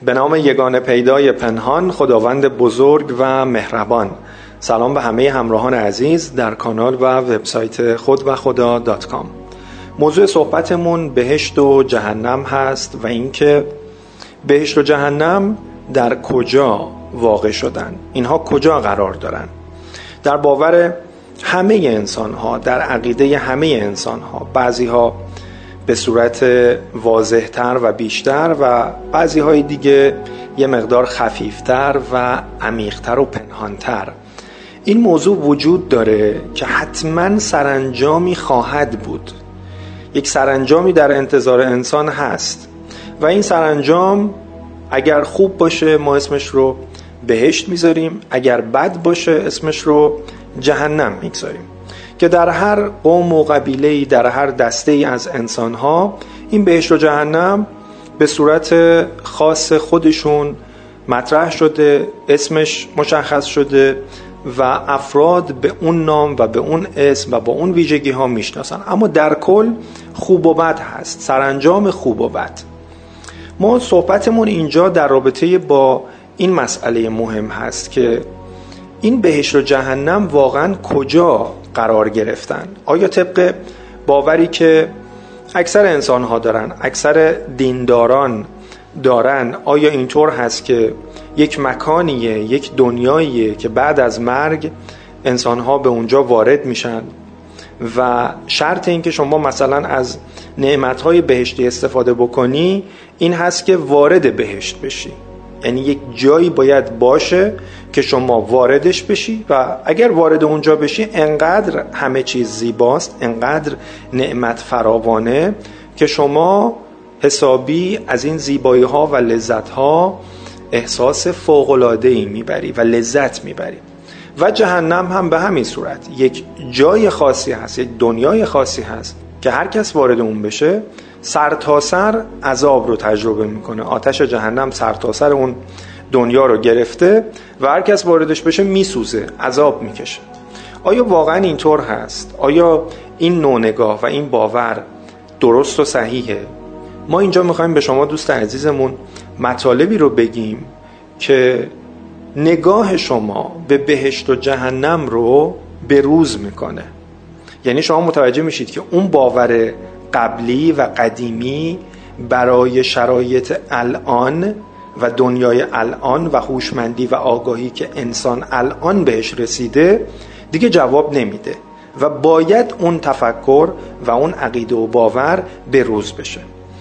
به نام یگانه پیدای پنهان، خداوند بزرگ و مهربان. سلام به همه همراهان عزیز در کانال و وبسایت خودوخدا.com. موضوع صحبتمون بهشت و جهنم هست و اینکه بهشت و جهنم در کجا واقع شدن، اینها کجا قرار دارن. در باور همه انسان ها، در عقیده همه انسان ها، بعضی ها به صورت واضح تر و بیشتر و بعضی های دیگه یه مقدار خفیفتر و عمیق‌تر و پنهانتر، این موضوع وجود داره که حتما سرانجامی خواهد بود. یک سرانجامی در انتظار انسان هست و این سرانجام اگر خوب باشه ما اسمش رو بهشت میذاریم، اگر بد باشه اسمش رو جهنم میذاریم، که در هر قوم و قبیله‌ای، در هر دسته‌ای از انسان‌ها این بهشت و جهنم به صورت خاص خودشون مطرح شده، اسمش مشخص شده و افراد به اون نام و به اون اسم و با اون ویژگی ها میشناسن. اما در کل خوب و بد هست، سرانجام خوب و بد. ما صحبتمون اینجا در رابطه با این مسئله مهم هست که این بهشت و جهنم واقعا کجا قرار گرفتن. آیا طبق باوری که اکثر انسان ها دارن، اکثر دینداران دارن، آیا اینطور هست که یک مکانیه، یک دنیاییه که بعد از مرگ انسان ها به اونجا وارد میشن و شرط این که شما مثلا از نعمت های بهشتی استفاده بکنی این هست که وارد بهشت بشی، یعنی یک جایی باید باشه که شما واردش بشی و اگر وارد اونجا بشی انقدر همه چیز زیباست، انقدر نعمت فراوانه که شما حسابی از این زیبایی ها و لذت ها احساس فوق‌العاده‌ای میبری و لذت میبری. و جهنم هم به همین صورت یک جای خاصی هست، یک دنیای خاصی هست که هر کس وارد اون بشه سرتاسر عذاب رو تجربه میکنه. آتش جهنم سرتاسر اون دنیا رو گرفته و هر کس واردش بشه میسوزه، عذاب میکشه. آیا واقعا اینطور هست؟ آیا این نوع نگاه و این باور درست و صحیحه؟ ما اینجا میخوایم به شما دوست عزیزمون مطالبی رو بگیم که نگاه شما به بهشت و جهنم رو بروز میکنه. یعنی شما متوجه میشید که اون باور قبلی و قدیمی برای شرایط الان و دنیای الان و هوشمندی و آگاهی که انسان الان بهش رسیده دیگه جواب نمیده و باید اون تفکر و اون عقیده و باور بروز بشه.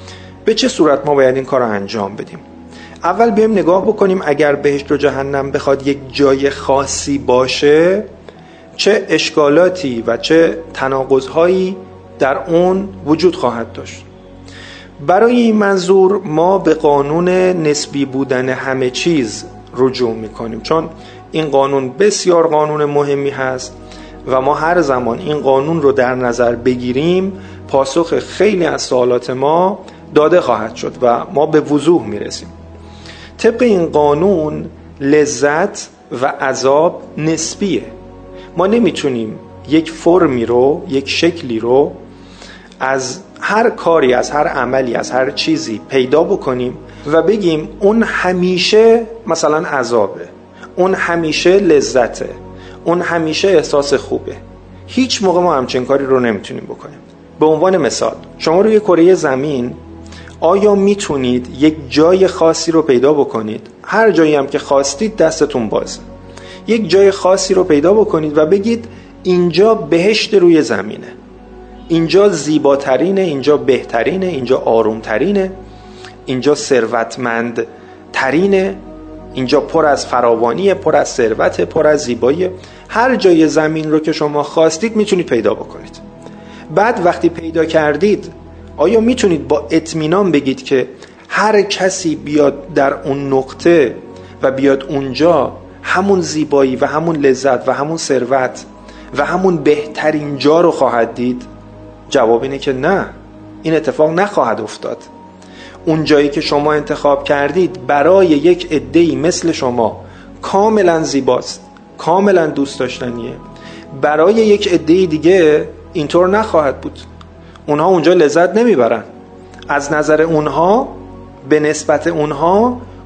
به چه صورت ما باید این کار رو انجام بدیم؟ اول بیایم نگاه بکنیم اگر بهشت و جهنم بخواد یک جای خاصی باشه چه اشکالاتی و چه تناقض‌هایی در اون وجود خواهد داشت. برای این منظور ما به قانون نسبی بودن همه چیز رجوع میکنیم، چون این قانون بسیار قانون مهمی هست و ما هر زمان این قانون رو در نظر بگیریم پاسخ خیلی از سوالات ما داده خواهد شد و ما به وضوح میرسیم. طبق این قانون لذت و عذاب نسبیه. ما نمیتونیم یک فرمی رو، یک شکلی رو از هر کاری، از هر عملی، از هر چیزی پیدا بکنیم و بگیم اون همیشه مثلا عذابه، اون همیشه لذته، اون همیشه احساس خوبه. هیچ موقع ما همچین کاری رو نمیتونیم بکنیم. به عنوان مثال شما روی کره زمین آیا میتونید یک جای خاصی رو پیدا بکنید؟ هر جایی هم که خواستید دستتون بازه. یک جای خاصی رو پیدا بکنید و بگید اینجا بهشت روی زمینه، اینجا زیباترینه، اینجا بهترینه، اینجا آرومترینه، اینجا ثروتمند ترینه، اینجا پر از فراوانیه، پر از ثروت، پر از زیبایی. هر جای زمین رو که شما خواستید میتونید پیدا بکنید. بعد وقتی پیدا کردید آیا میتونید با اطمینان بگید که هر کسی بیاد در اون نقطه و بیاد اونجا همون زیبایی و همون لذت و همون ثروت و همون بهترین جا رو خواهد دید؟ جواب اینه که نه، این اتفاق نخواهد افتاد. اون جایی که شما انتخاب کردید برای یک عده‌ای مثل شما کاملا زیباست، کاملا دوست داشتنیه، برای یک عده‌ای دیگه اینطور نخواهد بود. اونها اونجا لذت نمیبرن. از نظر اونها، به نسبت اونها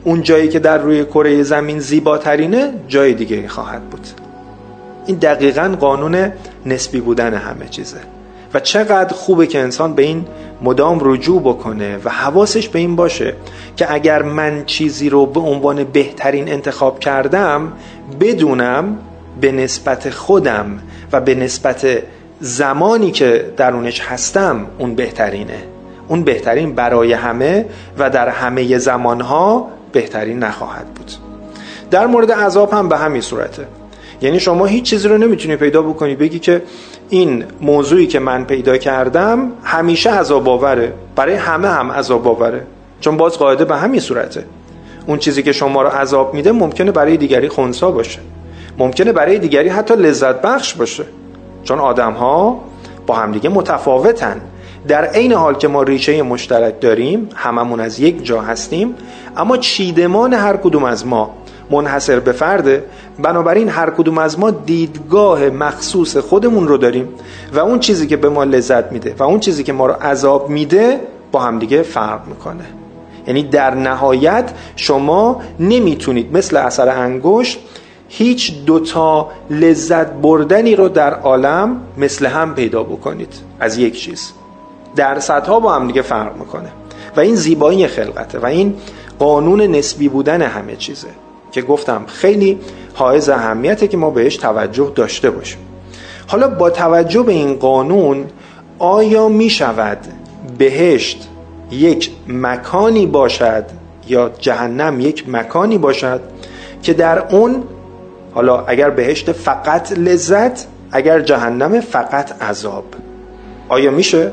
اون جایی که در روی کره زمین زیباترینه جای دیگه خواهد بود. این دقیقاً قانون نسبی بودن همه چیزه و چقدر خوبه که انسان به این مدام رجوع بکنه و حواسش به این باشه که اگر من چیزی رو به عنوان بهترین انتخاب کردم، بدونم به نسبت خودم و به نسبت زمانی که درونش هستم اون بهترینه. اون بهترین برای همه و در همه زمانها بهترین نخواهد بود. در مورد عذاب هم به همین صورته. یعنی شما هیچ چیزی رو نمیتونی پیدا بکنی بگی که این موضوعی که من پیدا کردم همیشه عذاب آوره، برای همه هم عذاب آوره، چون باز قاعده به همین صورته. اون چیزی که شما رو عذاب میده ممکنه برای دیگری خنثی باشه، ممکنه برای دیگری حتی لذت بخش باشه، چون آدم ها با همدیگه متفاوتن. در عین حال که ما ریشه مشترک داریم، هممون از یک جا هستیم، اما چیدمان هر کدوم از ما منحصر به فرده. بنابراین هر کدوم از ما دیدگاه مخصوص خودمون رو داریم و اون چیزی که به ما لذت میده و اون چیزی که ما رو عذاب میده با همدیگه فرق میکنه. یعنی در نهایت شما نمیتونید مثل اثر انگشت هیچ دوتا لذت بردنی رو در عالم مثل هم پیدا بکنید از یک چیز. درصدها با هم دیگه فرق میکنه و این زیبایی خلقته و این قانون نسبی بودن همه چیزه که گفتم خیلی حائز اهمیته که ما بهش توجه داشته باشیم. حالا با توجه به این قانون، آیا می شود بهشت یک مکانی باشد یا جهنم یک مکانی باشد که در اون، حالا اگر بهشت فقط لذت، اگر جهنم فقط عذاب، آیا میشه؟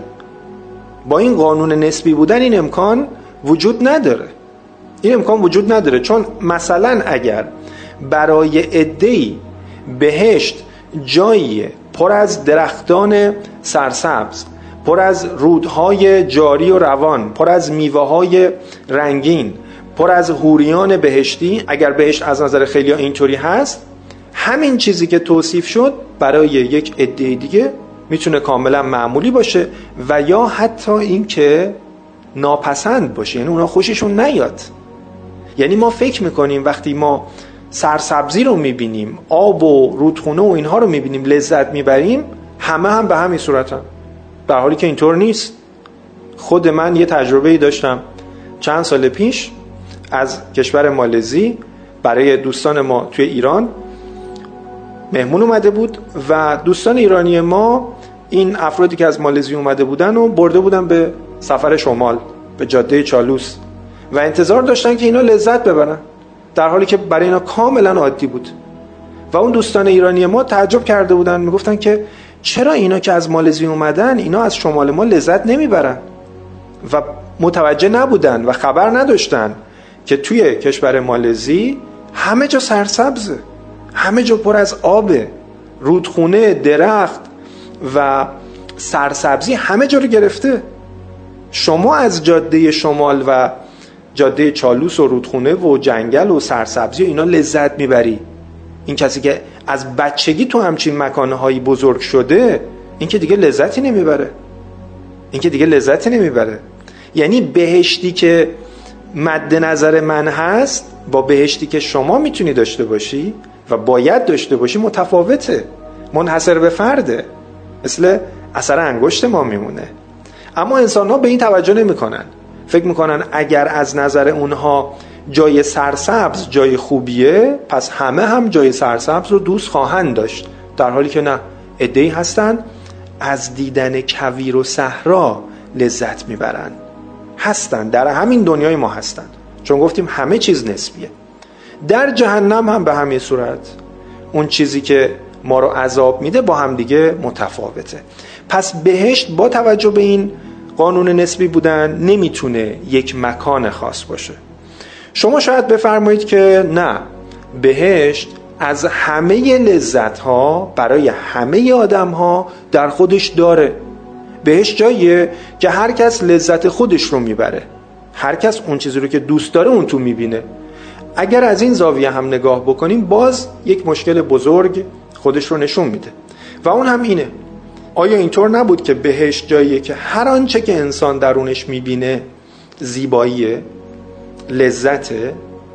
با این قانون نسبی بودن این امکان وجود نداره. این امکان وجود نداره، چون مثلا اگر برای عده‌ای بهشت جایی پر از درختان سرسبز، پر از رودهای جاری و روان، پر از میوه‌های رنگین، پر از حوریان بهشتی، اگر بهشت از نظر خیلی‌ها اینطوری هست، همین چیزی که توصیف شد برای یک عده دیگه میتونه کاملا معمولی باشه و یا حتی این که ناپسند باشه، یعنی اونا خوششون نیاد. یعنی ما فکر میکنیم وقتی ما سرسبزی رو میبینیم، آب و رودخونه و اینها رو میبینیم، لذت میبریم، همه هم به همین صورت هم، در حالی که اینطور نیست. خود من یه تجربه‌ای داشتم چند سال پیش از کشور مالزی، برای دوستان ما توی ایران مهمون اومده بود و دوستان ایرانی ما این افرادی که از مالزی اومده بودن و برده بودن به سفر شمال، به جاده چالوس و انتظار داشتن که اینا لذت ببرن، در حالی که برای اینا کاملا عادی بود. و اون دوستان ایرانی ما تعجب کرده بودن، میگفتن که چرا اینا که از مالزی اومدن اینا از شمال ما لذت نمیبرن و متوجه نبودن و خبر نداشتن که توی کشور مالزی همه جا سرسبزه، همه جا پر از آبه، رودخونه، درخت و سرسبزی همه جا رو گرفته. شما از جاده شمال و جاده چالوس و رودخونه و جنگل و سرسبزی و اینا لذت میبری. این کسی که از بچگی تو همچین مکانهایی بزرگ شده، این که دیگه لذتی نمیبره. یعنی بهشتی که مد نظر من هست با بهشتی که شما میتونی داشته باشی و باید داشته باشی متفاوته، منحصر به فرده، مثل اثر انگشت ما میمونه. اما انسان ها به این توجه نمی کنن. فکر میکنن اگر از نظر اونها جای سرسبز جای خوبیه، پس همه هم جای سرسبز رو دوست خواهند داشت، در حالی که نه. عده‌ای هستن از دیدن کویر و صحرا لذت میبرن، هستن در همین دنیای ما هستن، چون گفتیم همه چیز نسبیه. در جهنم هم به همین صورت اون چیزی که ما رو عذاب میده با هم دیگه متفاوته. پس بهشت با توجه به این قانون نسبی بودن نمیتونه یک مکان خاص باشه. شما شاید بفرمایید که نه، بهشت از همه لذت ها برای همه آدم ها در خودش داره. بهشت جاییه که هر کس لذت خودش رو میبره، هر کس اون چیزی رو که دوست داره اون تو میبینه. اگر از این زاویه هم نگاه بکنیم، باز یک مشکل بزرگ خودش رو نشون میده و اون هم اینه: آیا اینطور نبود که بهشت جاییه که هر آنچه که انسان درونش میبینه زیباییه، لذته،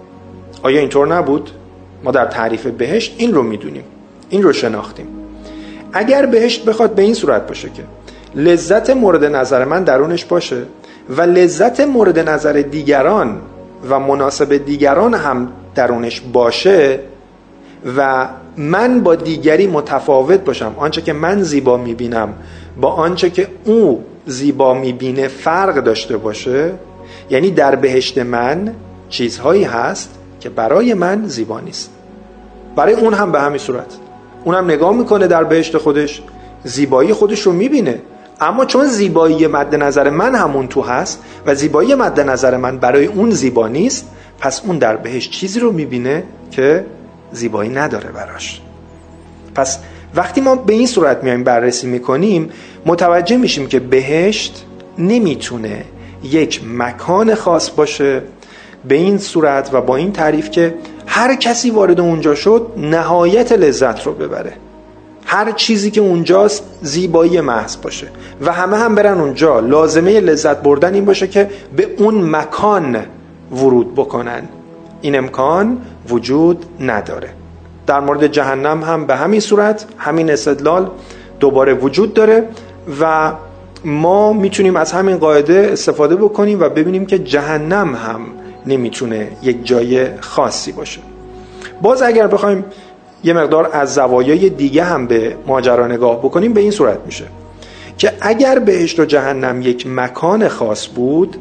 آیا اینطور نبود؟ ما در تعریف بهشت این رو میدونیم، این رو شناختیم. اگر بهشت بخواد به این صورت باشه که لذت مورد نظر من درونش باشه و لذت مورد نظر دیگران و مناسب دیگران هم درونش باشه و من با دیگری متفاوت باشم، آنچه که من زیبا میبینم با آنچه که او زیبا میبینه فرق داشته باشه، یعنی در بهشت من چیزهایی هست که برای من زیبا نیست، برای اون هم به همین صورت. اون هم نگاه میکنه در بهشت خودش، زیبایی خودش رو میبینه، اما چون زیبایی مد نظر من همون تو هست و زیبایی مد نظر من برای اون زیبا نیست، پس اون در بهشت چیزی رو میبینه که زیبایی نداره براش. پس وقتی ما به این صورت میایم بررسی میکنیم، متوجه میشیم که بهشت نمیتونه یک مکان خاص باشه به این صورت و با این تعریف که هر کسی وارد اونجا شد نهایت لذت رو ببره، هر چیزی که اونجاست زیبایی محض باشه و همه هم برن اونجا. لازمه لذت بردن این باشه که به اون مکان ورود بکنن. این امکان وجود نداره. در مورد جهنم هم به همین صورت همین استدلال دوباره وجود داره و ما میتونیم از همین قاعده استفاده بکنیم و ببینیم که جهنم هم نمیتونه یک جای خاصی باشه. باز اگر بخوایم یه مقدار از زوایای دیگه هم به ماجرا نگاه بکنیم، به این صورت میشه که اگر بهشت و جهنم یک مکان خاص بود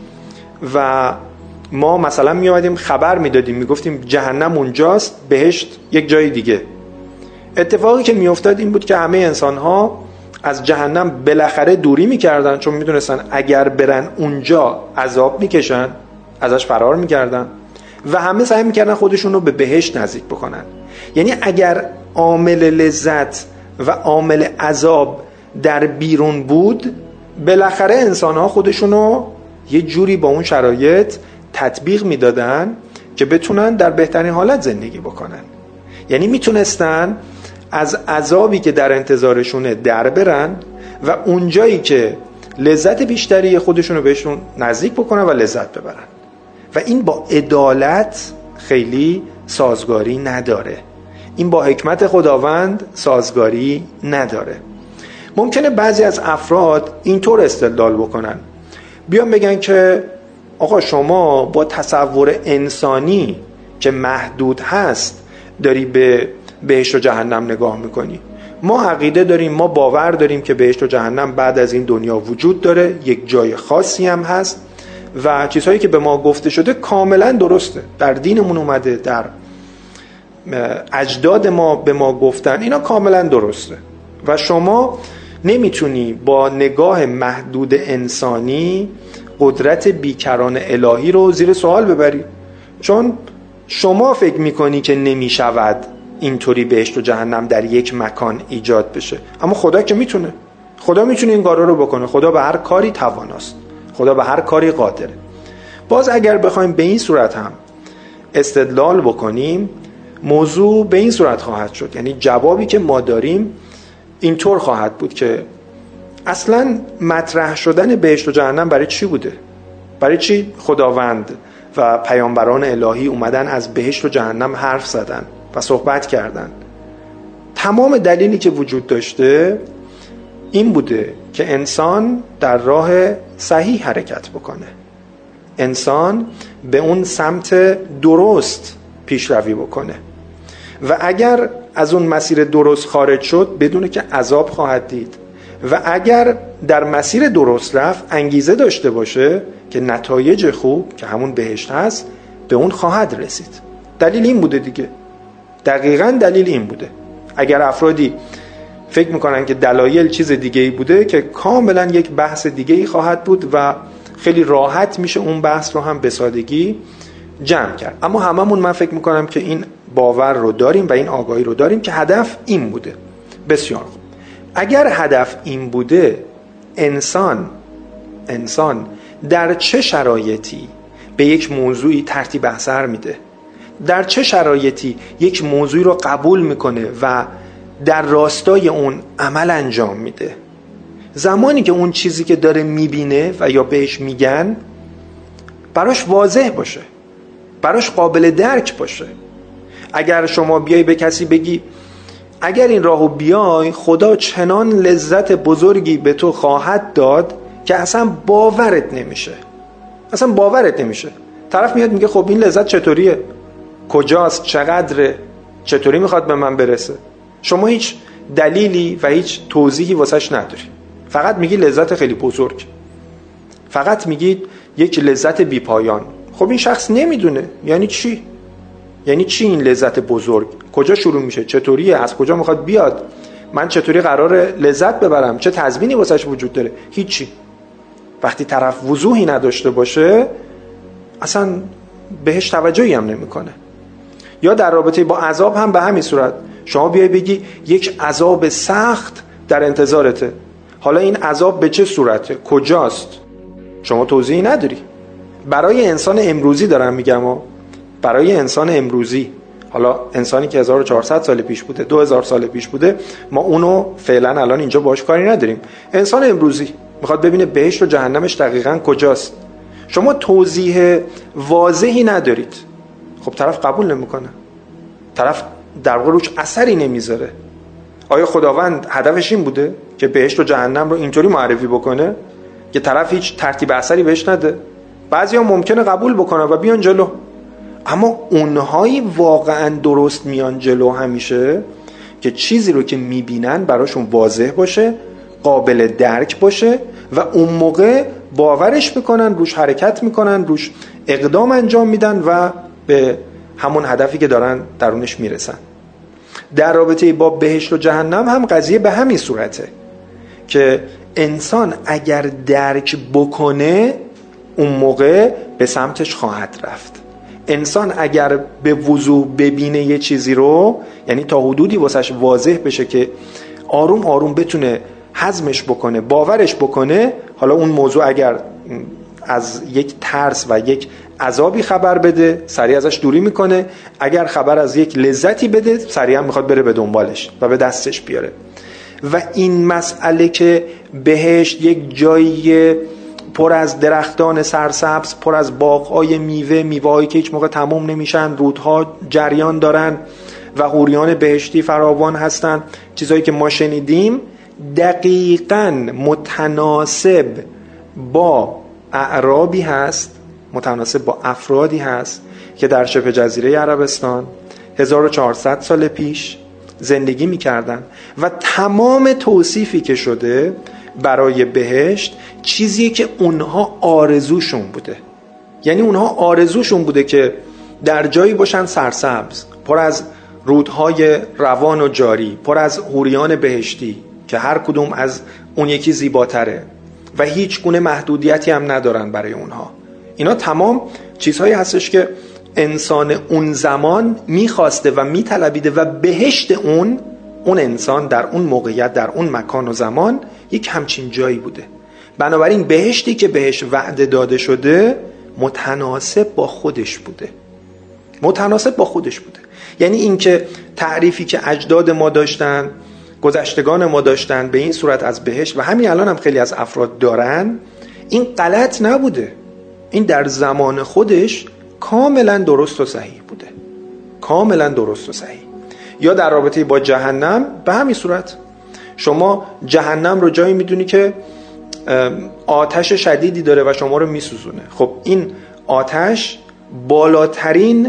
و ما مثلا می اومدیم خبر میدادیم میگفتیم جهنم اونجاست، بهشت یک جای دیگه، اتفاقی که میافتاد این بود که همه انسان ها از جهنم بالاخره دوری میکردن، چون میدونستن اگر برن اونجا عذاب میکشن، ازش فرار میکردن و همه سعی میکردن خودشون رو به بهشت نزدیک بکنن. یعنی اگر عامل لذت و عامل عذاب در بیرون بود، بالاخره انسان ها خودشون رو یه جوری با اون شرایط تطبیق میدادن که بتونن در بهترین حالت زندگی بکنن. یعنی میتونستن از عذابی که در انتظارشونه در برن و اونجایی که لذت بیشتری خودشون رو بهشون نزدیک بکنن و لذت ببرن. و این با عدالت خیلی سازگاری نداره، این با حکمت خداوند سازگاری نداره. ممکنه بعضی از افراد اینطور استدلال بکنن، بیان بگن که آقا شما با تصور انسانی که محدود هست داری به بهشت و جهنم نگاه میکنی. ما عقیده داریم، ما باور داریم که بهشت و جهنم بعد از این دنیا وجود داره، یک جای خاصی هم هست و چیزهایی که به ما گفته شده کاملا درسته، در دینمون اومده، در اجداد ما به ما گفتن، اینا کاملا درسته و شما نمیتونی با نگاه محدود انسانی قدرت بیکران الهی رو زیر سوال ببری، چون شما فکر میکنی که نمیشود اینطوری بهشت و جهنم در یک مکان ایجاد بشه، اما خدا که میتونه. خدا میتونه این کارا رو بکنه. خدا به هر کاری تواناست، خدا به هر کاری قادره. باز اگر بخوایم به این صورت هم استدلال بکنیم، موضوع به این صورت خواهد شد، یعنی جوابی که ما داریم اینطور خواهد بود که اصلا مطرح شدن بهشت و جهنم برای چی بوده؟ برای چی خداوند و پیامبران الهی اومدن از بهشت و جهنم حرف زدن و صحبت کردن؟ تمام دلیلی که وجود داشته این بوده که انسان در راه صحیح حرکت بکنه، انسان به اون سمت درست پیشروی بکنه و اگر از اون مسیر درست خارج شد بدونه که عذاب خواهد دید و اگر در مسیر درست رفت انگیزه داشته باشه که نتایج خوب که همون بهشت هست به اون خواهد رسید. دلیل این بوده دیگه، دقیقاً دلیل این بوده. اگر افرادی فکر میکنن که دلایل چیز دیگه‌ای بوده که کاملا یک بحث دیگه‌ای خواهد بود و خیلی راحت میشه اون بحث رو هم به سادگی جمع کرد. اما هممون من فکر میکنم که این باور رو داریم و این آگاهی رو داریم که هدف این بوده. بسیار خوب. اگر هدف این بوده، انسان در چه شرایطی به یک موضوعی ترتیب اثر میده؟ در چه شرایطی یک موضوعی رو قبول میکنه و در راستای اون عمل انجام میده؟ زمانی که اون چیزی که داره میبینه و یا بهش میگن براش واضح باشه، براش قابل درک باشه. اگر شما بیای به کسی بگی اگر این راهو بیای خدا چنان لذت بزرگی به تو خواهد داد که اصلا باورت نمیشه. طرف میاد میگه خب این لذت چطوریه؟ کجاست؟ چقدره؟ چطوری میخواد به من برسه؟ شما هیچ دلیلی و هیچ توضیحی واسش نداری. فقط میگی لذت خیلی بزرگ. فقط میگی یک لذت بی پایان. خب این شخص نمیدونه یعنی چی؟ یعنی چی این لذت بزرگ؟ کجا شروع میشه؟ چطوریه؟ از کجا میخواد بیاد؟ من چطوری قراره لذت ببرم؟ چه تضمینی واسش وجود داره؟ هیچی. وقتی طرف وضوحی نداشته باشه اصلا بهش توجهی هم نمیکنه. یا در رابطه با عذاب هم به همین صورت. شما بیای بگی یک عذاب سخت در انتظارته. حالا این عذاب به چه صورته؟ کجاست؟ شما توضیحی نداری. برای انسان امروزی دارم میگم، برای انسان امروزی، حالا انسانی که 1400 سال پیش بوده، 2000 سال پیش بوده، ما اونو فعلا الان اینجا باش کاری نداریم. انسان امروزی میخواد ببینه بهشت و جهنمش دقیقاً کجاست. شما توضیح واضحی ندارید. خب طرف قبول نمیکنه. طرف در واقع روش اثری نمیذاره. آیا خداوند هدفش این بوده که بهشت و جهنم رو اینطوری معرفی بکنه که طرف هیچ ترتیب اثری بهش نده؟ بعضیا ممکنه قبول بکنه و بیان جلو، اما اونهایی واقعا درست میان جلو همیشه که چیزی رو که میبینن براشون واضح باشه، قابل درک باشه و اون موقع باورش بکنن، روش حرکت میکنن، روش اقدام انجام میدن و به همون هدفی که دارن درونش میرسن. در رابطه با بهشت و جهنم هم قضیه به همین صورته که انسان اگر درک بکنه اون موقع به سمتش خواهد رفت. انسان اگر به وضوح ببینه یه چیزی رو، یعنی تا حدودی واسش واضح بشه که آروم آروم بتونه هضمش بکنه، باورش بکنه، حالا اون موضوع اگر از یک ترس و یک عذابی خبر بده سریع ازش دوری میکنه، اگر خبر از یک لذتی بده سریع میخواد بره به دنبالش و به دستش بیاره. و این مسئله که بهشت یک جایی پر از درختان سرسبز، پر از باغ‌های میوه‌هایی که هیچ موقع تمام نمیشن، رودها جریان دارن و حوریان بهشتی فراوان هستن، چیزایی که ما شنیدیم دقیقاً متناسب با اعرابی هست، متناسب با افرادی هست که در شبه جزیره عربستان 1400 سال پیش زندگی می‌کردن و تمام توصیفی که شده برای بهشت چیزیه که اونها آرزوشون بوده. یعنی اونها آرزوشون بوده که در جایی باشن سرسبز، پر از رودهای روان و جاری، پر از حوریان بهشتی که هر کدوم از اون یکی زیباتره و هیچ گونه محدودیتی هم ندارن برای اونها. اینا تمام چیزهایی هستش که انسان اون زمان میخواسته و میطلبیده و بهشت اون انسان در اون موقعیت، در اون مکان و زمان یک همچین جایی بوده. بنابراین بهشتی که بهش وعده داده شده متناسب با خودش بوده. متناسب با خودش بوده. یعنی این که تعریفی که اجداد ما داشتن، گذشتگان ما داشتن به این صورت از بهشت و همین الان هم خیلی از افراد دارن، این غلط نبوده. این در زمان خودش کاملا درست و صحیح بوده. کاملا درست و صحیح. یا در رابطه با جهنم به همین صورت. شما جهنم رو جایی میدونی که آتش شدیدی داره و شما رو میسوزونه. خب این آتش بالاترین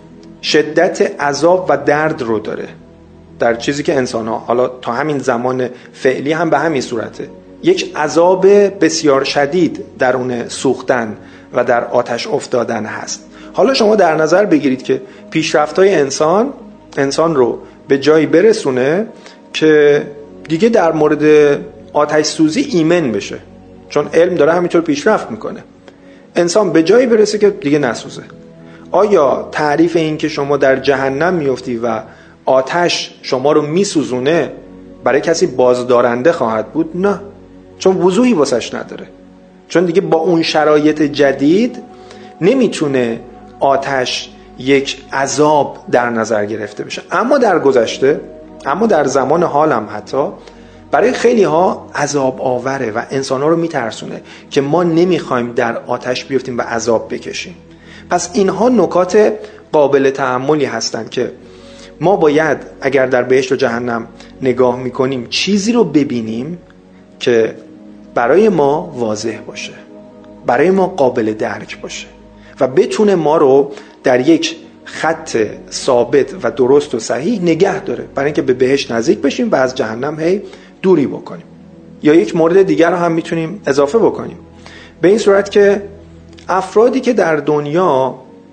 شدت عذاب و درد رو داره در چیزی که انسان ها حالا تا همین زمان فعلی هم به همین صورته. یک عذاب بسیار شدید درون سوختن و در آتش افتادن هست. حالا شما در نظر بگیرید که پیشرفت‌های انسان رو به جایی برسونه که دیگه در مورد آتش سوزی ایمن بشه، چون علم داره همینطور پیشرفت میکنه. انسان به جایی برسه که دیگه نسوزه. آیا تعریف این که شما در جهنم میفتی و آتش شما رو میسوزونه برای کسی بازدارنده خواهد بود؟ نه، چون وضوحی واسش نداره. چون دیگه با اون شرایط جدید نمیتونه آتش یک عذاب در نظر گرفته بشه. اما در گذشته، اما در زمان حال هم حتی برای خیلی ها عذاب آوره و انسان ها رو میترسونه که ما نمیخوایم در آتش بیفتیم و عذاب بکشیم. پس اینها نکات قابل تأملی هستند که ما باید اگر در بهشت و جهنم نگاه میکنیم چیزی رو ببینیم که برای ما واضح باشه، برای ما قابل درک باشه و بتونه ما رو در یک خط ثابت و درست و صحیح نگه داره، برای اینکه به بهشت نزدیک بشیم و از جهنم هی دوری بکنیم. یا یک مورد دیگر رو هم میتونیم اضافه بکنیم، به این صورت که افرادی که در دنیا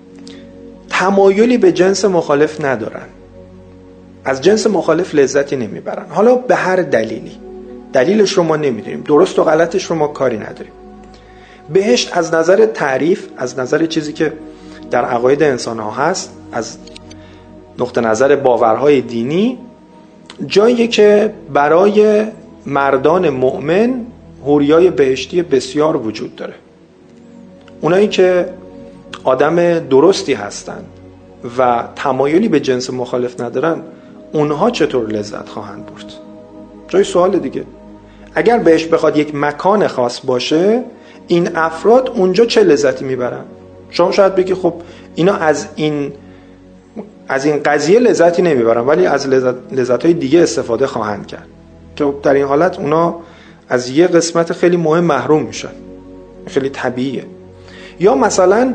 تمایلی به جنس مخالف ندارن، از جنس مخالف لذتی نمیبرن، حالا به هر دلیلی، دلیلش رو ما نمیدونیم، درست و غلطش رو ما کاری نداریم. بهشت از نظر تعریف، از نظر چیزی که در عقاید انسان ها هست، از نقطه نظر باورهای دینی، جایی که برای مردان مؤمن حوریای بهشتی بسیار وجود داره. اونایی که آدم درستی هستند و تمایلی به جنس مخالف ندارن، اونها چطور لذت خواهند برد؟ جای سوال دیگه. اگر بهشت بخواد یک مکان خاص باشه، این افراد اونجا چه لذتی میبرن؟ شما شاید بگی خب اینا از این قضیه لذتی نمیبرن، ولی از لذت‌های دیگه استفاده خواهند کرد که در این حالت اونا از یه قسمت خیلی مهم محروم میشن. خیلی طبیعیه. یا مثلا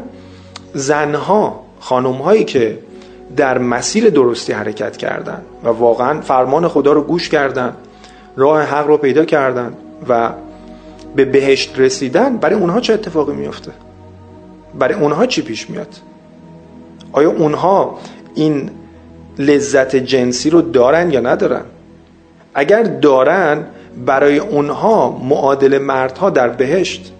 زنها، خانم‌هایی که در مسیر درستی حرکت کردن و واقعا فرمان خدا رو گوش کردن، راه حق رو پیدا کردن و به بهشت رسیدن، برای اونها چه اتفاقی میفته؟ برای اونها چی پیش میاد؟ آیا اونها این لذت جنسی رو دارن یا ندارن؟ اگر دارن، برای اونها معادل مردها در بهشت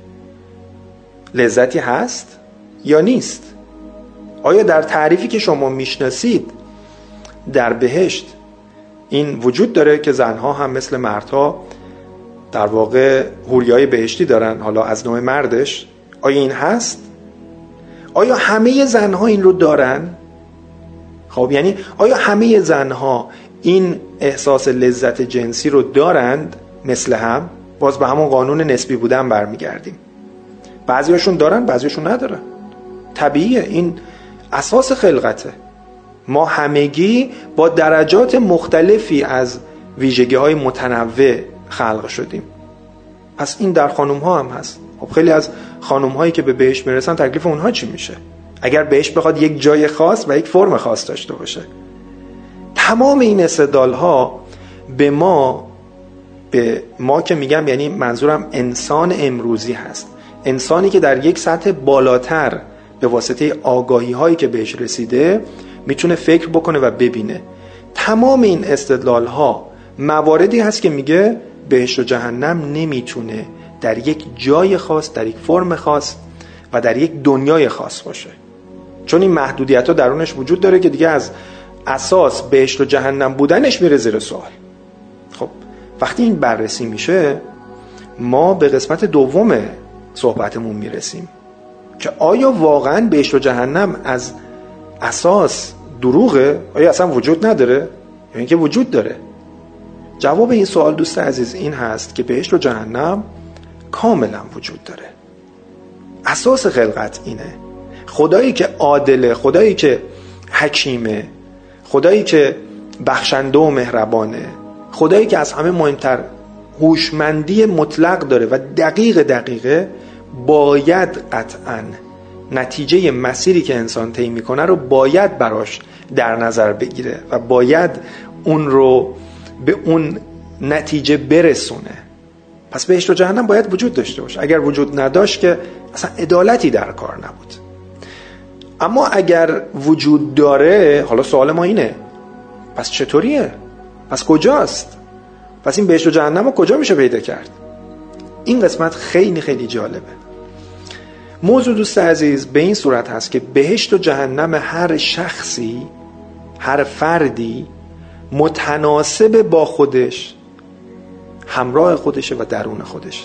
لذتی هست یا نیست؟ آیا در تعریفی که شما میشناسید در بهشت این وجود داره که زنها هم مثل مردها در واقع حوریای بهشتی دارن، حالا از نوع مردش؟ آیا این هست؟ آیا همه زنها این رو دارن؟ خب یعنی آیا همه زنها این احساس لذت جنسی رو دارند مثل هم؟ باز به همون قانون نسبی بودن برمیگردیم. بعضیاشون دارن، بعضیاشون ندارن. طبیعیه، این اساس خلقته. ما همگی با درجات مختلفی از ویژگی‌های متنوع خلق شدیم. پس این در خانم‌ها هم هست. خب خیلی از خانم‌هایی که به بهشت میرسن، تکلیف اونها چی میشه؟ اگر بهشت بخواد یک جای خاص و یک فرم خاص داشته باشه. تمام این استدلال‌ها به ما که میگم، یعنی منظورم انسان امروزی هست، انسانی که در یک سطح بالاتر به واسطه آگاهی‌هایی که بهش رسیده میتونه فکر بکنه و ببینه. تمام این استدلال‌ها مواردی هست که میگه بهشت و جهنم نمیتونه در یک جای خاص، در یک فرم خاص و در یک دنیای خاص باشه، چون این محدودیت‌ها درونش وجود داره که دیگه از اساس بهشت و جهنم بودنش میره زیر سوال. خب وقتی این بررسی میشه، ما به قسمت دوم صحبتمون میرسیم که آیا واقعا بهشت و جهنم از اساس دروغه؟ آیا اصلا وجود نداره؟ یا اینکه وجود داره؟ جواب این سوال دوست عزیز این هست که بهشت و جهنم کاملا وجود داره. اساس خلقت اینه. خدایی که عادله، خدایی که حکیمه، خدایی که بخشنده و مهربانه، خدایی که از همه مهمتر هوشمندی مطلق داره و دقیقه باید قطعاً نتیجه مسیری که انسان طی میکنه رو باید براش در نظر بگیره و باید اون رو به اون نتیجه برسونه. پس بهشت و جهنم باید وجود داشته باشه. اگر وجود نداشت که اصلا عدالتی در کار نبود. اما اگر وجود داره، حالا سوال ما اینه، پس چطوریه؟ پس کجاست؟ پس این بهشت و جهنم رو کجا میشه پیدا کرد؟ این قسمت خیلی خیلی جالبه. موضوع دوست عزیز به این صورت هست که بهشت و جهنم هر شخصی، هر فردی متناسب با خودش، همراه خودشه و درون خودش.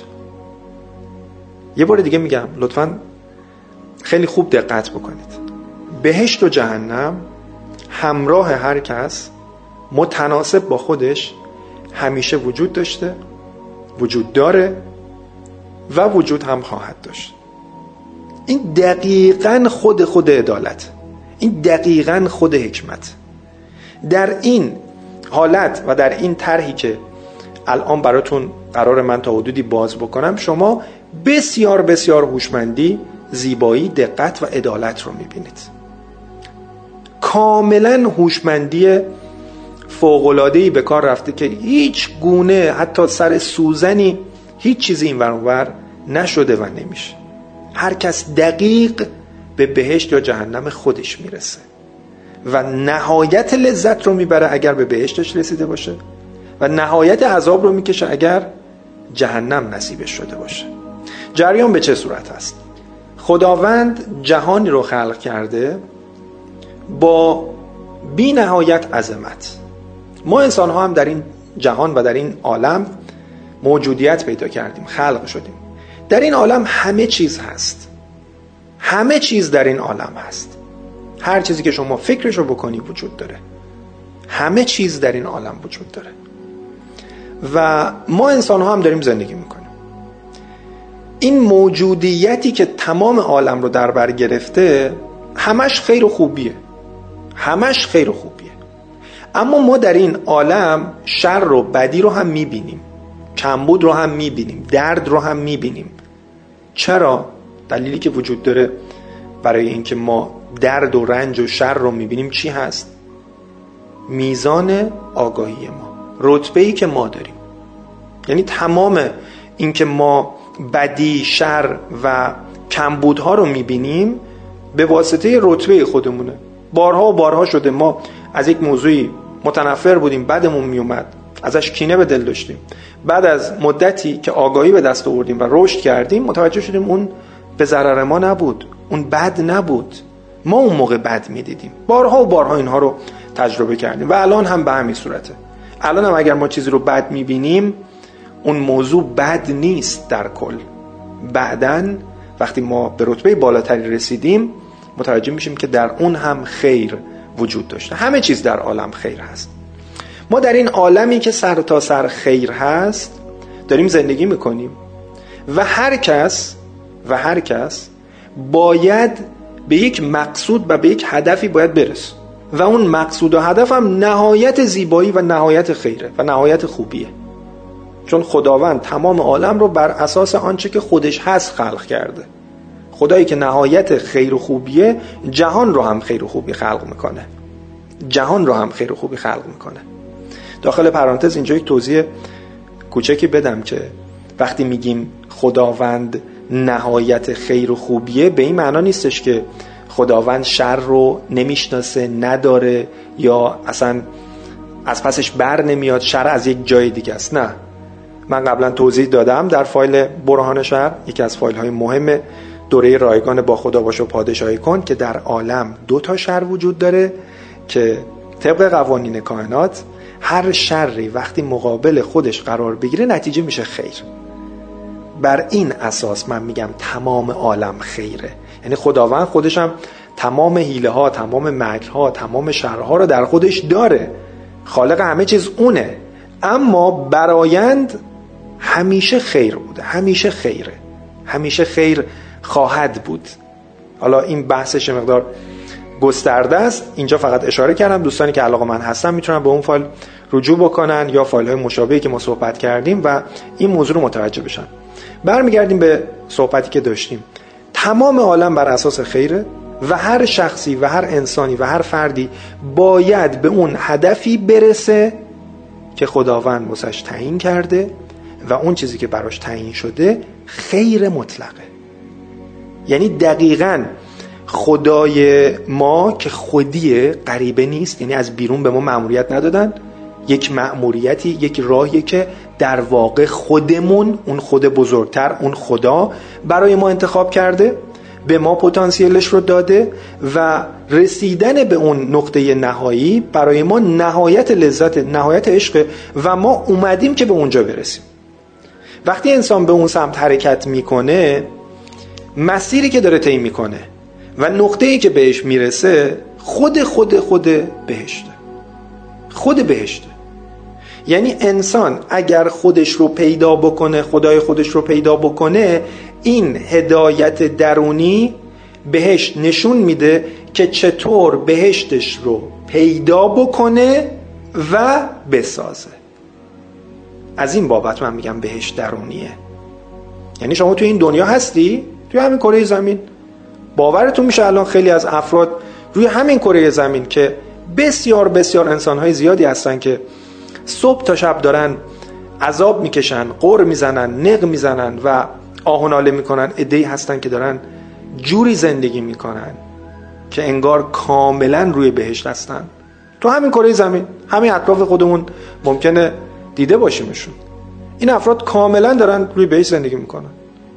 یه بار دیگه میگم، لطفاً خیلی خوب دقت بکنید. بهشت و جهنم همراه هر کس، متناسب با خودش، همیشه وجود داشته، وجود داره و وجود هم خواهد داشت. این دقیقاً خود عدالت، این دقیقاً خود حکمت. در این حالت و در این طرحی که الان براتون قرار من تا حدودی باز بکنم، شما بسیار بسیار هوشمندی، زیبایی، دقت و عدالت رو میبینید. کاملا هوشمندی فوق‌العاده‌ای به کار رفته که هیچ گونه حتی سر سوزنی هیچ چیزی این ور اون ور نشده و نمیشه. هر کس دقیق به بهشت یا جهنم خودش میرسه و نهایت لذت رو میبره اگر به بهشتش رسیده باشه و نهایت عذاب رو میکشه اگر جهنم نصیبش شده باشه. جریان به چه صورت هست؟ خداوند جهانی رو خلق کرده با بی نهایت عظمت. ما انسان ها هم در این جهان و در این عالم موجودیت پیدا کردیم، خلق شدیم. در این عالم همه چیز هست، همه چیز در این عالم هست. هر چیزی که شما فکرشو بکنی وجود داره. همه چیز در این عالم وجود داره و ما انسان ها هم داریم زندگی میکنیم. این موجودیتی که تمام عالم رو در بر گرفته همش خیر و خوبیه، همش خیر و خوبیه. اما ما در این عالم شر و بدی رو هم میبینیم، کمبود رو هم میبینیم، درد رو هم میبینیم. چرا؟ دلیلی که وجود داره برای اینکه ما درد و رنج و شر رو میبینیم چی هست؟ میزان آگاهی ما، رتبه‌ای که ما داریم. یعنی تمام این که ما بدی، شر و کمبودها رو میبینیم به واسطه رتبه خودمونه. بارها و بارها شده ما از یک موضوعی متنفر بودیم، بدمون میومد، ازش کینه به دل داشتیم. بعد از مدتی که آگاهی به دست آوردیم و رشد کردیم متوجه شدیم اون به ضرر ما نبود، اون بد نبود، ما اون موقع بد میدیدیم. بارها و بارها اینها رو تجربه کردیم و الان هم به همین صورته. الان هم اگر ما چیزی رو بد میبینیم اون موضوع بد نیست در کل. بعدن وقتی ما به رتبه بالاتری رسیدیم متوجه میشیم که در اون هم خیر وجود داشته. همه چیز در عالم خیر هست. ما در این عالمی که سر تا سر خیر هست داریم زندگی میکنیم و هر کس باید به یک مقصود و به یک هدفی باید برسه و اون مقصود و هدف هم نهایت زیبایی و نهایت خیره و نهایت خوبیه. چون خداوند تمام عالم رو بر اساس آنچه که خودش هست خلق کرده. خدایی که نهایت خیر و خوبیه جهان رو هم خیر و خوبی خلق میکنه. جهان رو هم خیر و خوبی خلق میکنه. داخل پرانتز اینجا یک توضیح کوچکی بدم که وقتی میگیم خداوند نهایت خیر و خوبیه به این معنا نیستش که خداوند شر رو نمیشناسه، نداره یا اصلا از پسش بر نمیاد، شر از یک جای دیگه است. نه، من قبلا توضیح دادم در فایل برهان شر، یکی از فایل های مهم دوره رایگان با خدا باش و پادشاهی کن، که در عالم 2 شر وجود داره که طبق قوانین کائنات هر شری وقتی مقابل خودش قرار بگیره نتیجه میشه خیر. بر این اساس من میگم تمام عالم خیره. یعنی خداوند خودش هم تمام حیله ها، تمام مکرها، تمام شرها رو در خودش داره. خالق همه چیز اونه، اما برآیند همیشه خیر بوده، همیشه خیره، همیشه خیر خواهد بود. حالا این بحثش مقدار گسترده است، اینجا فقط اشاره کردم. دوستانی که علاقه‌مند هستن میتونن به اون فایل رجوع بکنن یا فایل های مشابهی که ما صحبت کردیم و این موضوع رو متوجه بشن. برمیگردیم به صحبتی که داشتیم. تمام عالم بر اساس خیره و هر شخصی و هر انسانی و هر فردی باید به اون هدفی برسه که خداوند واسش تعیین کرده و اون چیزی که براش تعیین شده خیر مطلقه. یعنی دقیقاً خدای ما که خودیه، غریبه نیست، یعنی از بیرون به ما مأموریت ندادن، یک مأموریتی، یک راهی که در واقع خودمون، اون خود بزرگتر، اون خدا برای ما انتخاب کرده، به ما پتانسیلش رو داده و رسیدن به اون نقطه نهایی برای ما نهایت لذت، نهایت عشق و ما اومدیم که به اونجا برسیم. وقتی انسان به اون سمت حرکت میکنه، مسیری که داره طی میکنه و نقطه‌ای که بهش میرسه خود بهشته. خود بهشته. یعنی انسان اگر خودش رو پیدا بکنه، خدای خودش رو پیدا بکنه، این هدایت درونی بهش نشون میده که چطور بهشتش رو پیدا بکنه و بسازه. از این بابت من میگم بهشت درونیه. یعنی شما توی این دنیا هستی، توی همین کره زمین. باورتون میشه الان خیلی از افراد روی همین کره زمین که بسیار بسیار انسانهای زیادی هستن که صبح تا شب دارن عذاب میکشن، قر میزنن، نق میزنن و آه و ناله میکنن، عده‌ای هستن که دارن جوری زندگی میکنن که انگار کاملا روی بهشت هستن. تو همین کره زمین، همین اطراف خودمون ممکنه دیده باشیمشون. این افراد کاملا دارن روی بهشت زندگی میکنن.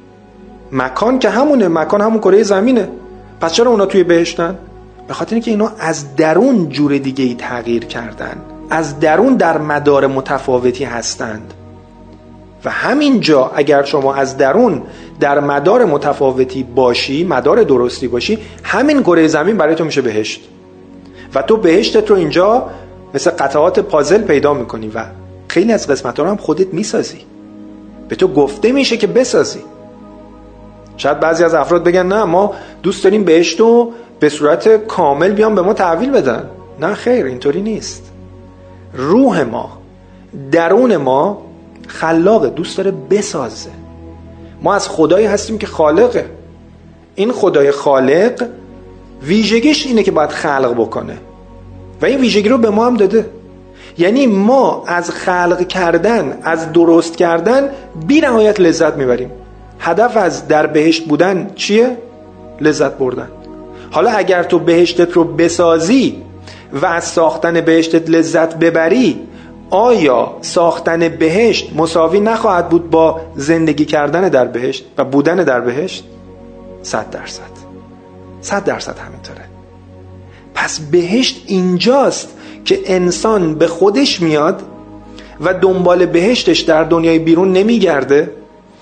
مکان که همونه، مکان همون کره زمینه. پس چرا اونا توی بهشتن؟ به خاطر اینکه اینا از درون جور دیگه‌ای تغییر کردن، از درون در مدار متفاوتی هستند. و همینجا اگر شما از درون در مدار متفاوتی باشی، مدار درستی باشی، همین کره زمین برای تو میشه بهشت. و تو بهشتت رو اینجا مثل قطعات پازل پیدا میکنی و خیلی از قسمت‌ها رو هم خودت میسازی. به تو گفته میشه که بسازی. شاید بعضی از افراد بگن نه ما دوست داریم بهشت رو به صورت کامل بیان به ما تحویل بدن. نه خیر، اینطوری نیست. روح ما، درون ما خلاقه، دوست داره بسازه. ما از خدایی هستیم که خالقه. این خدای خالق ویژگیش اینه که باید خلق بکنه و این ویژگی رو به ما هم داده. یعنی ما از خلق کردن، از درست کردن بی نهایت لذت میبریم. هدف از در بهشت بودن چیه؟ لذت بردن. حالا اگر تو بهشتت رو بسازی و از ساختن بهشتت لذت ببری، آیا ساختن بهشت مساوی نخواهد بود با زندگی کردن در بهشت و بودن در بهشت؟ 100%. 100% همینطوره. پس بهشت اینجاست که انسان به خودش میاد و دنبال بهشتش در دنیای بیرون نمیگرده،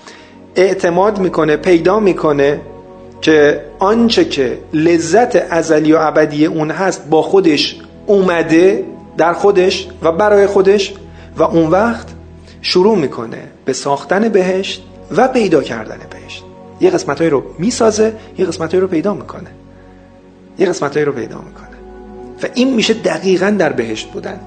اعتماد میکنه، پیدا میکنه که آنچه که لذت ازلی و ابدی اون هست با خودش اومده، در خودش و برای خودش، و اون وقت شروع میکنه به ساختن بهشت و پیدا کردن بهشت. یه قسمتایی رو میسازه، یه قسمتایی رو پیدا میکنه، یه قسمتایی رو پیدا میکنه و این میشه دقیقاً در بهشت بودن.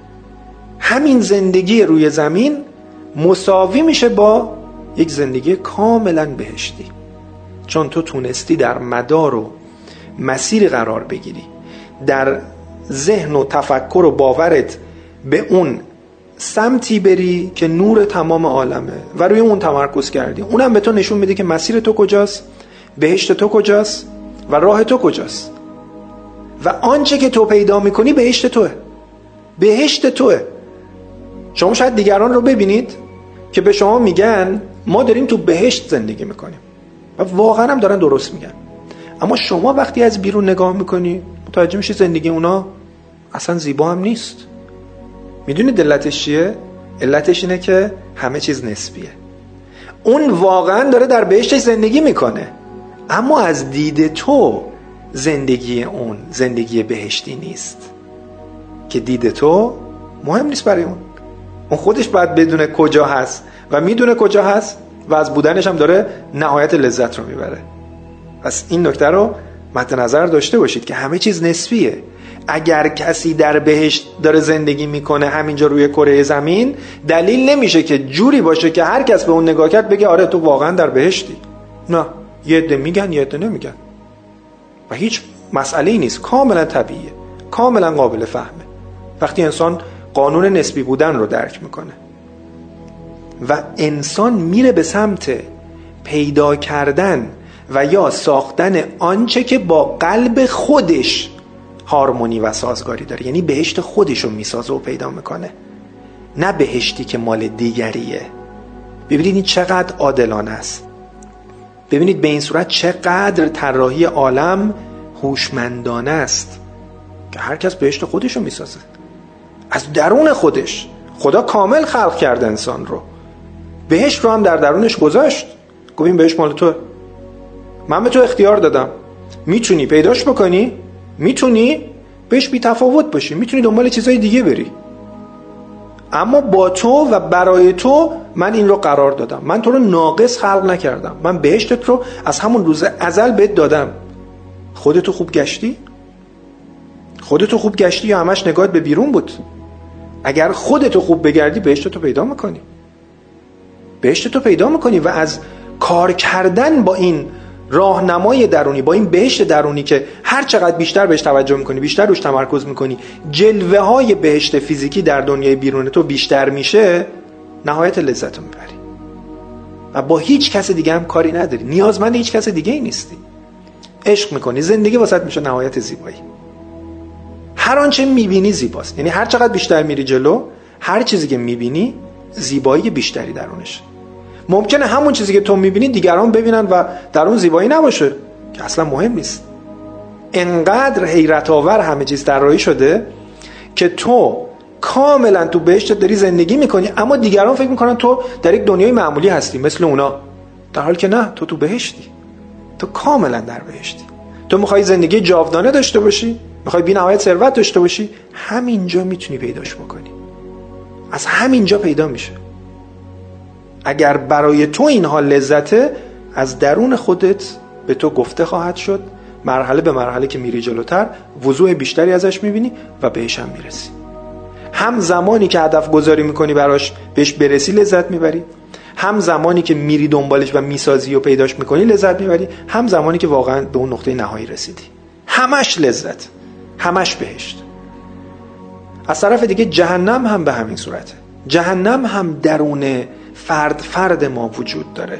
همین زندگی روی زمین مساوی میشه با یک زندگی کاملا بهشتی، چون تو تونستی در مدار و مسیر قرار بگیری، در ذهن و تفکر و باورت به اون سمتی بری که نور تمام عالمه و روی اون تمرکز کردی. اونم به تو نشون میده که مسیر تو کجاست، بهشت تو کجاست و راه تو کجاست. و آنچه که تو پیدا میکنی بهشت توه، بهشت توه. شما شاید دیگران رو ببینید که به شما میگن ما داریم تو بهشت زندگی میکنیم و واقعا هم دارن درست میگن، اما شما وقتی از بیرون نگاه میکنی متوجه میشی زندگی اونا اصلا زیبا هم نیست. میدونید علتش چیه؟ علتش اینه که همه چیز نسبیه. اون واقعا داره در بهشتش زندگی میکنه، اما از دید تو زندگی اون زندگی بهشتی نیست، که دید تو مهم نیست برای اون خودش باید بدونه کجا هست و میدونه کجا هست و از بودنش هم داره نهایت لذت رو میبره. پس این نکته رو مد نظر داشته باشید که همه چیز نسبیه. اگر کسی در بهشت داره زندگی میکنه همینجا روی کره زمین، دلیل نمیشه که جوری باشه که هر کس به اون نگاه کرد بگه آره تو واقعا در بهشتی. نه، یه عده میگن یه عده نمیگن و هیچ مسئله‌ای نیست، کاملا طبیعیه، کاملا قابل فهمه وقتی انسان قانون نسبی بودن رو درک میکنه و انسان میره به سمت پیدا کردن و یا ساختن آنچه که با قلب خودش هارمونی و سازگاری داره. یعنی بهشت خودش رو میسازه و پیدا میکنه، نه بهشتی که مال دیگریه. ببینید این چقدر عادلانه است. ببینید به این صورت چقدر طراحی عالم هوشمندانه است که هر کس بهشت خودش رو میسازه از درون خودش. خدا کامل خلق کرده انسان رو، بهشت رو هم در درونش گذاشت، گفت این بهشت مال توه، من به تو اختیار دادم، میتونی پیداش بکنی، میتونی بهش بی تفاوت باشی، میتونی دنبال چیزای دیگه بری، اما با تو و برای تو من این رو قرار دادم. من تو رو ناقص خلق نکردم. من بهشتت رو از همون روز ازل بهت دادم. خودتو خوب گشتی؟ خودتو خوب گشتی یا همش نگاهت به بیرون بود؟ اگر خودتو خوب بگردی بهشتتو پیدا میکنی. بهشتتو پیدا میکنی و از کار کردن با این راهنمای درونی، با این بهشت درونی که هر چقدر بیشتر بهش توجه میکنی، بیشتر روش تمرکز میکنی، جلوه های بهشت فیزیکی در دنیای بیرون تو بیشتر میشه، نهایت لذت رو میبری و با هیچ کس دیگه هم کاری نداری، نیازمند هیچ کس دیگه ای نیستی. عشق میکنی، زندگی واسط میشه نهایت زیبایی. هر آنچه میبینی زیباست. یعنی هر چقدر بیشتر میری جلو، هر چیزی که میبینی زیبایی بیشتری درونش. ممکنه همون چیزی که تو میبینی دیگران ببینن و در اون زیبایی نباشه که اصلا مهم نیست. انقدر حیرت آور همه چیز طراحی شده که تو کاملا تو بهشت داری زندگی میکنی، اما دیگران فکر میکنن تو در یک دنیای معمولی هستی مثل اونا، در حالی که نه، تو بهشتی. تو کاملا در بهشتی. تو میخوای زندگی جاودانه داشته باشی، میخوای بی نهایت ثروت داشته باشی، همینجا میتونی پیداش بکنی. از همینجا پیدا میشه. اگر برای تو این حال لذته، از درون خودت به تو گفته خواهد شد. مرحله به مرحله که میری جلوتر، وضوح بیشتری ازش میبینی و بهش هم میرسی. هم زمانی که هدف گذاری میکنی براش بهش برسی لذت میبری، هم زمانی که میری دنبالش و میسازی و پیداش میکنی لذت میبری، هم زمانی که واقعا به اون نقطه نهایی رسیدی. همش لذت، همش بهشت. از طرف دیگه جهنم هم به همین صورته. جهنم هم درون فرد ما وجود داره.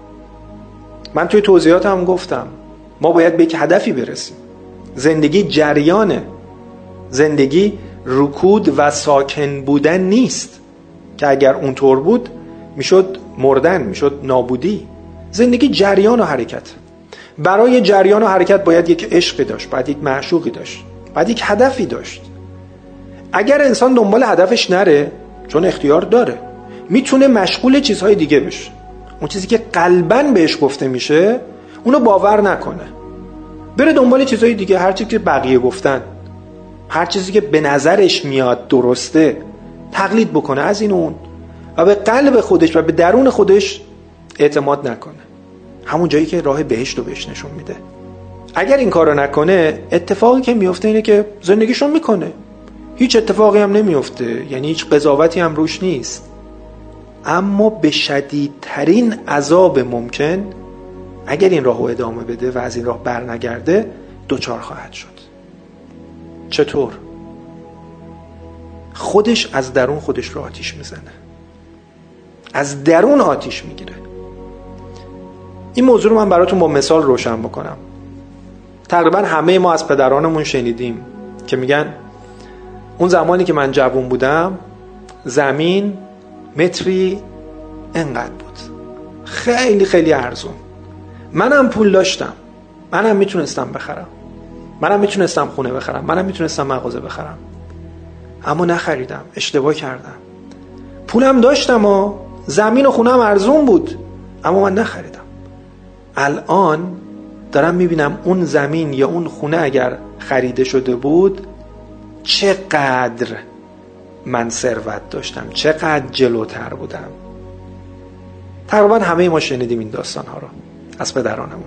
من توی توضیحاتم گفتم ما باید به یک هدفی برسیم. زندگی جریانه. زندگی رکود و ساکن بودن نیست که اگر اونطور بود میشد مردن، میشد نابودی. زندگی جریان و حرکت. برای جریان و حرکت باید یک عشقی داشت، باید یک معشوقی داشت، باید یک هدفی داشت. اگر انسان دنبال هدفش نره، چون اختیار داره، میتونه مشغول چیزهای دیگه بشه. اون چیزی که قلباً بهش گفته میشه اونو باور نکنه، بره دنبال چیزهای دیگه، هر چیزی که بقیه گفتن، هر چیزی که به نظرش میاد درسته تقلید بکنه از این اون و به قلب خودش و به درون خودش اعتماد نکنه. همون جایی که راه بهشت رو بهش نشون میده. اگر این کارو نکنه، اتفاقی که میفته اینه که زندگیشون میکنه، هیچ اتفاقی هم نمیفته، یعنی هیچ قضاوتی هم روش نیست، اما به شدیدترین عذاب ممکن اگر این راهو ادامه بده و از این راه برنگرده دوچار خواهد شد. چطور؟ خودش از درون خودش رو آتیش میزنه، از درون آتیش میگیره. این موضوع رو من براتون با مثال روشن بکنم. تقریبا همه ما از پدرانمون شنیدیم که میگن اون زمانی که من جوان بودم زمین متری انقدر بود، خیلی خیلی ارزون، منم پول داشتم، منم میتونستم بخرم، منم میتونستم خونه بخرم، منم میتونستم مغازه بخرم، اما نخریدم، اشتباه کردم. پولم داشتم و زمین و خونم ارزون بود، اما من نخریدم. الان دارم میبینم اون زمین یا اون خونه اگر خریده شده بود، چقدر من ثروت داشتم، چقدر جلوتر بودم. تقریبا همه ما شنیدیم این داستان ها رو از پدرانمون.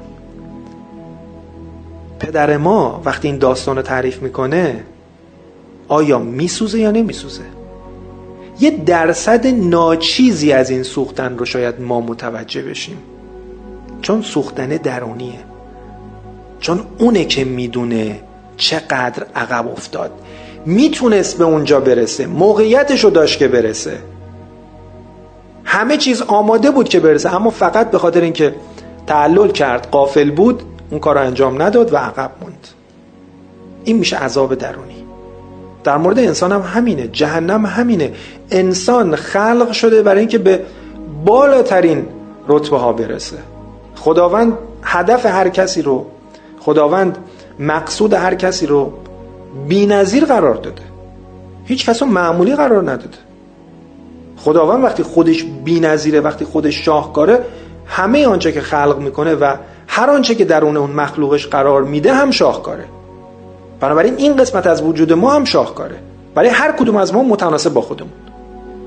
پدر ما وقتی این داستان رو تعریف میکنه، آیا میسوزه یا نمیسوزه؟ یه درصد ناچیزی از این سوختن رو شاید ما متوجه بشیم، چون سوختن درونیه، چون اونه که میدونه چقدر عقب افتاد. میتونست به اونجا برسه، موقعیتشو داشت که برسه، همه چیز آماده بود که برسه، اما فقط به خاطر اینکه تعلل کرد، غافل بود، اون کار رو انجام نداد و عقب موند. این میشه عذاب درونی. در مورد انسان هم همینه، جهنم همینه. انسان خلق شده برای اینکه به بالاترین رتبه ها برسه. خداوند هدف هر کسی رو، خداوند مقصود هر کسی رو بی‌نظیر قرار داده، هیچ کس رو معمولی قرار نداده. خداوند وقتی خودش بی‌نظیره، وقتی خودش شاهکاره، همه آنچه که خلق میکنه و هر آنچه که درون اون مخلوقش قرار میده هم شاهکاره. بنابراین این قسمت از وجود ما هم شاهکاره، برای هر کدوم از ما متناسب با خودمون.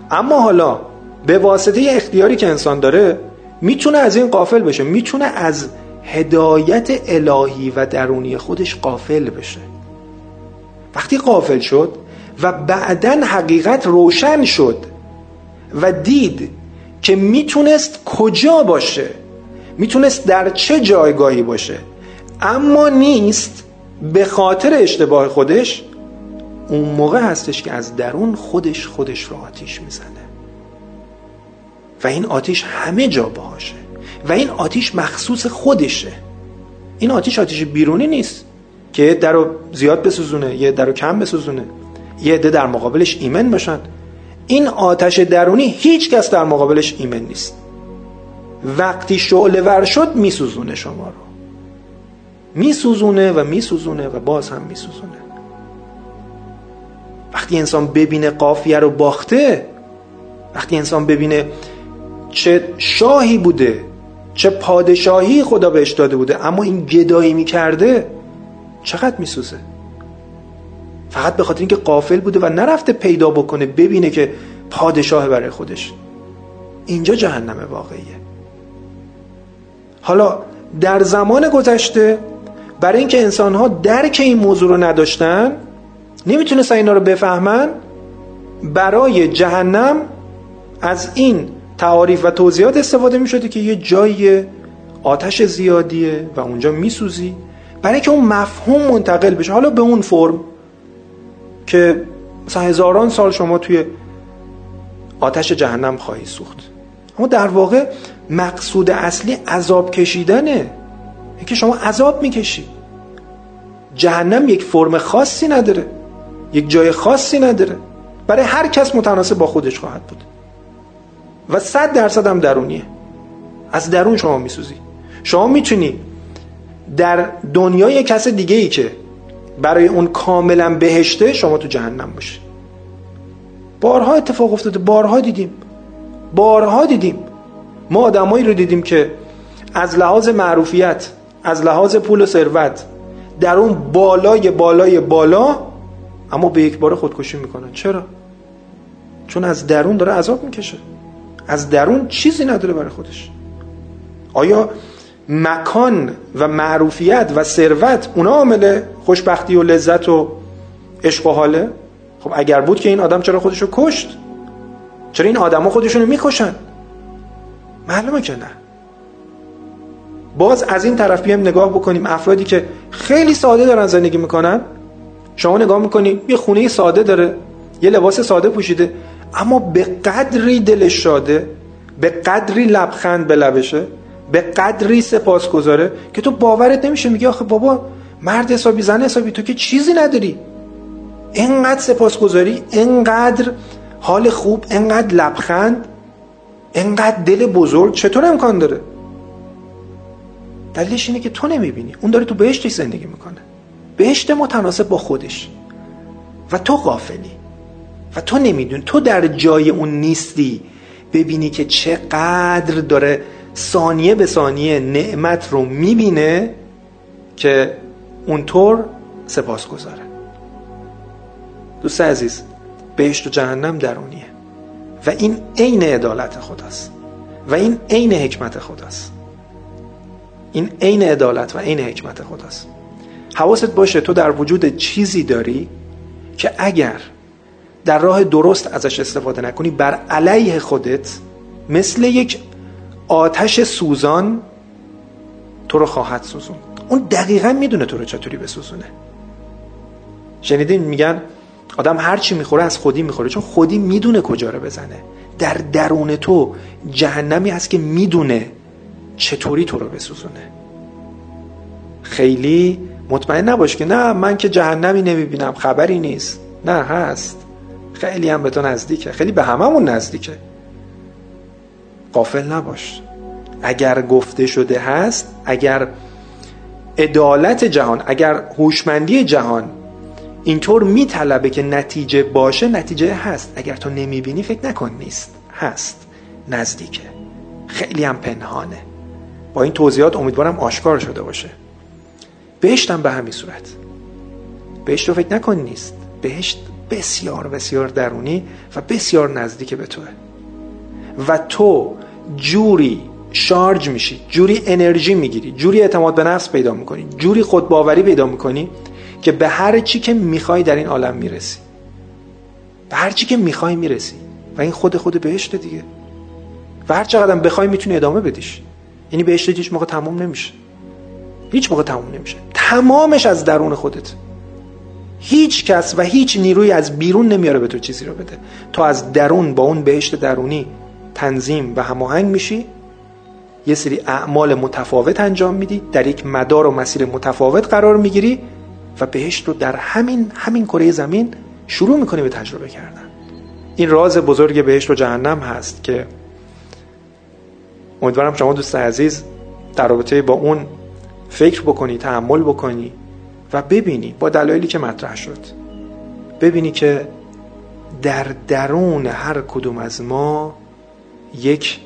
اما حالا به واسطه اختیاری که انسان داره میتونه از این غافل بشه، میتونه از هدایت الهی و درونی خودش غافل بشه. وقتی غافل شد و بعداً حقیقت روشن شد و دید که میتونست کجا باشه، میتونست در چه جایگاهی باشه، اما نیست به خاطر اشتباه خودش، اون موقع هستش که از درون خودش رو آتیش میزنه و این آتیش همه جا باشه و این آتیش مخصوص خودشه. این آتیش بیرونی نیست که یه در رو زیاد بسوزونه، یه در رو کم بسوزونه، یه عده در مقابلش ایمن باشن. این آتش درونی هیچ کس در مقابلش ایمن نیست. وقتی شعله ور شد میسوزونه شما رو، میسوزونه و باز هم میسوزونه. وقتی انسان ببینه قافیه رو باخته، وقتی انسان ببینه چه شاهی بوده، چه پادشاهی خدا بهش داده بوده، اما این گدایی میکرده، چقدر میسوزه. فقط به خاطر اینکه غافل بوده و نرفته پیدا بکنه ببینه که پادشاه برای خودش. اینجا جهنم واقعیه. حالا در زمان گذشته برای اینکه انسان‌ها درک این موضوع رو نداشتن، نمیتونستن اینا رو بفهمن، برای جهنم از این تعاریف و توضیحات استفاده میشده که یه جای آتش زیادیه و اونجا میسوزی، برای اینکه اون مفهوم منتقل بشه، حالا به اون فرم که مثلا هزاران سال شما توی آتش جهنم خواهی سوخت. اما در واقع مقصود اصلی عذاب کشیدنه، اینکه شما عذاب میکشی. جهنم یک فرم خاصی نداره، یک جای خاصی نداره، برای هر کس متناسب با خودش خواهد بود و 100% هم درونیه. از درون شما میسوزی. شما میتونی در دنیای کس دیگه ای که برای اون کاملا بهشته، شما تو جهنم باشی. بارها اتفاق افتاده، بارها دیدیم. ما آدمایی رو دیدیم که از لحاظ معروفیت، از لحاظ پول و ثروت، در اون بالا اما به یک بار خودکشی میکنن. چرا؟ چون از درون داره عذاب میکشه، از درون چیزی نداره برای خودش. آیا مکان و معروفیت و ثروت اونا عامل خوشبختی و لذت و عشق و حاله؟ خب اگر بود که این آدم چرا خودشو کشت؟ چرا این آدما خودشونو میکشن؟ معلومه که نه. باز از این طرف بیایم نگاه بکنیم افرادی که خیلی ساده دارن زندگی میکنن. شما نگاه میکنی یه خونه ساده داره، یه لباس ساده پوشیده، اما به قدری دلش شاده، به قدری لبخند به لبشه، به قدری سپاسگزاره که تو باورت نمیشه. میگه آخه بابا، مرد حسابی زن حسابی، تو که چیزی نداری، اینقدر سپاسگزاری، اینقدر حال خوب، اینقدر لبخند، اینقدر دل بزرگ، چطور امکان داره؟ دلیلش اینه که تو نمیبینی. اون داره تو بهشتش زندگی میکنه، بهشت متناسب با خودش، و تو غافلی و تو نمیدونی، تو در جای اون نیستی ببینی که چقدر داره ثانیه به ثانیه نعمت رو میبینه که اونطور سپاسگزاره. دوست عزیز، بهشت و جهنم درونیه و این عین عدالت خداست و این عین حکمت خداست. این عین عدالت و عین حکمت خداست. حواست باشه تو در وجود چیزی داری که اگر در راه درست ازش استفاده نکنی بر علیه خودت مثل یک آتش سوزان تو رو خواهد سوزون. اون دقیقا میدونه تو رو چطوری بسوزونه. شنیدین میگن آدم هر چی میخوره از خودی میخوره، چون خودی میدونه کجا رو بزنه. در درون تو جهنمی هست که میدونه چطوری تو رو بسوزونه. خیلی مطمئن نباش که نه من که جهنمی نمیبینم، خبری نیست. نه هست، خیلی هم به تو نزدیکه، خیلی به هممون نزدیکه. غافل نباش. اگر گفته شده هست، اگر عدالت جهان، اگر هوشمندی جهان اینطور میطلبه که نتیجه باشه، نتیجه هست. اگر تو نمیبینی فکر نکن نیست، هست، نزدیکه، خیلی هم پنهانه. با این توضیحات امیدوارم آشکار شده باشه. بهشت هم به همین صورت. بهشت رو فکر نکن نیست، بهشت بسیار بسیار درونی و بسیار نزدیک به توه و تو جوری شارژ میشی، جوری انرژی میگیری، جوری اعتماد به نفس پیدا میکنی، جوری خودباوری پیدا میکنی که به هر چی که میخوای در این عالم میرسی. به هر چی که میخوای میرسی و این خود بهشت دیگه. و هر چقدر بخوای میتونی ادامه بدیش. یعنی بهشت هیچ موقع تموم نمیشه. هیچ موقع تموم نمیشه. تمامش از درون خودت. هیچ کس و هیچ نیروی از بیرون نمیاره به تو چیزی رو بده. تو از درون با اون بهشت درونی تنظیم و هماهنگ میشی، یه سری اعمال متفاوت انجام میدی، در یک مدار و مسیر متفاوت قرار میگیری و بهشت رو در همین کره زمین شروع میکنی به تجربه کردن. این راز بزرگ بهشت و جهنم هست که امیدوارم شما دوست عزیز در رابطه با اون فکر بکنی، تأمل بکنی و ببینی با دلایلی که مطرح شد، ببینی که در درون هر کدوم از ما یک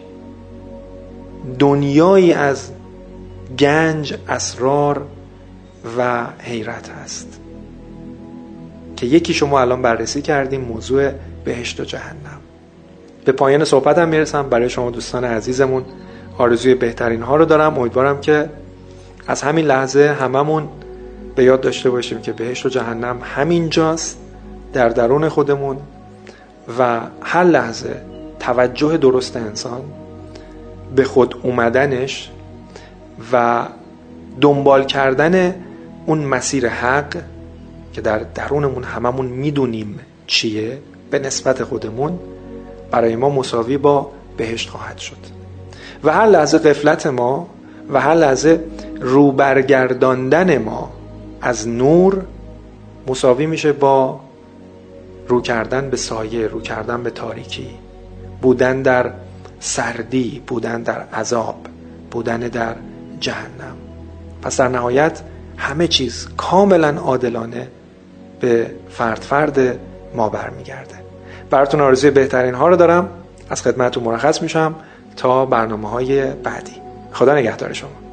دنیایی از گنج، اسرار و حیرت هست که یکی شما الان بررسی کردیم، موضوع بهشت و جهنم. به پایان صحبتم میرسم. برای شما دوستان عزیزمون آرزوی بهترین ها رو دارم. امیدوارم که از همین لحظه هممون به یاد داشته باشیم که بهشت و جهنم همینجاست، در درون خودمون، و هر لحظه توجه درست انسان به خود اومدنش و دنبال کردن اون مسیر حق که در درونمون هممون میدونیم چیه به نسبت خودمون، برای ما مساوی با بهشت خواهد شد. و هر لحظه غفلت ما و هر لحظه روبرگرداندن ما از نور مساوی میشه با رو کردن به سایه، رو کردن به تاریکی، بودن در سردی، بودن در عذاب، بودن در جهنم. پس در نهایت همه چیز کاملا عادلانه به فرد ما برمیگرده. براتون آرزوی بهترین ها رو دارم. از خدمتتون مرخص میشم تا برنامه‌های بعدی. خدا نگهدار شما.